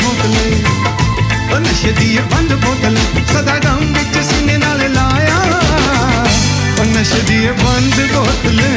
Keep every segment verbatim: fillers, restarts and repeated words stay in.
बोतले, ओ नशे दी बंद बोतले, सदा गम विच सीने नाल लाया, ओ नशे दी बंद बोतले।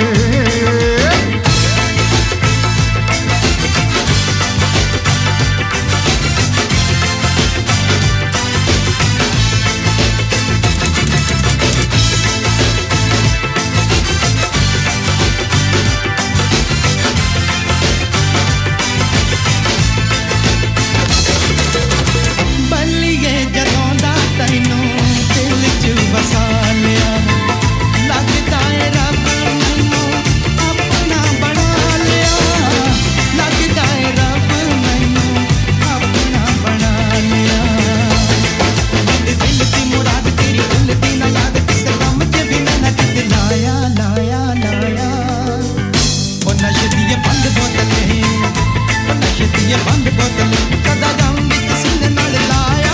बंद बोतल सदा गम विच सीने नाल लाया।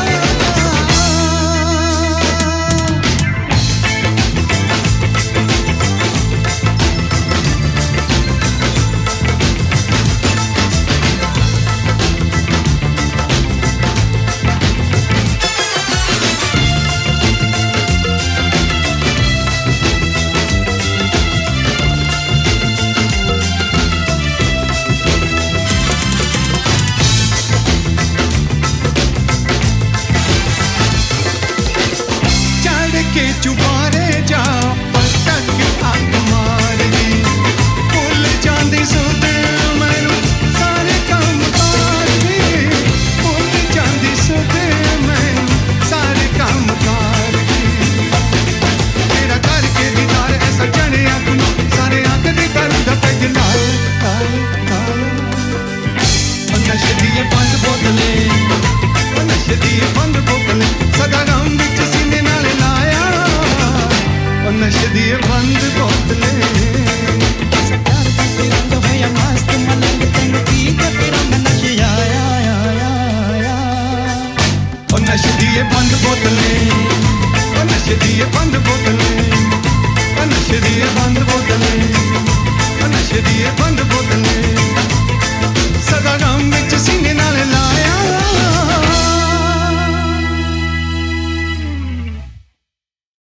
के चुबारे जा पटक अग मार दी, भुल जांदी सुध मैनू सारे काम कार दी, भुल जांदी सुध मैनू सारे काम कार दी। तेरा करके दीदार ऐसा चढ़े अग नू, सारे अग दे दर्द पैग लाए लाए लाए। ओ नशे दी बंद बोतले, ओ नशे दी बंद बोतले, सदा गम विच सीने नाल लाया, नशे दी बंद बोतले। प्यार दा रंग होया मस्त मलंग, तेनू पी के तेरा नशे आया आया आया। ओ नशे दी बंद बोतले, ओ नशे दी बंद